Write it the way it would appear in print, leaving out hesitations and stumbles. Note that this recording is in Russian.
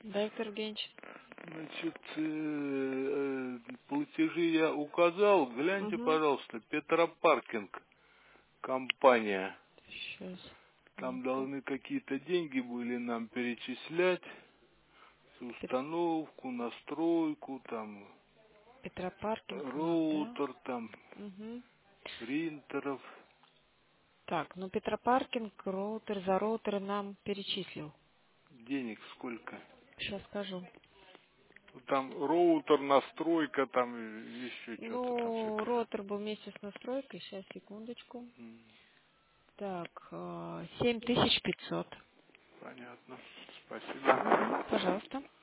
Да, Виктор Евгеньевич. Значит, платежи я указал. Гляньте, Угу. пожалуйста, Петропаркинг компания. Сейчас. Там Ну-ка. должны какие-то деньги были нам перечислять. Пет- Установку, настройку, там, Петропаркинг у нас, да? роутер, там, Угу. принтеров. Так, ну Петропаркинг, роутер, за роутеры нам перечислил. Денег сколько? Сейчас скажу. Там роутер, настройка, там еще что-то там Ну, всякое. роутер был вместе с настройкой. Сейчас, секундочку. Так, 7500. Понятно. Спасибо. Угу. Пожалуйста.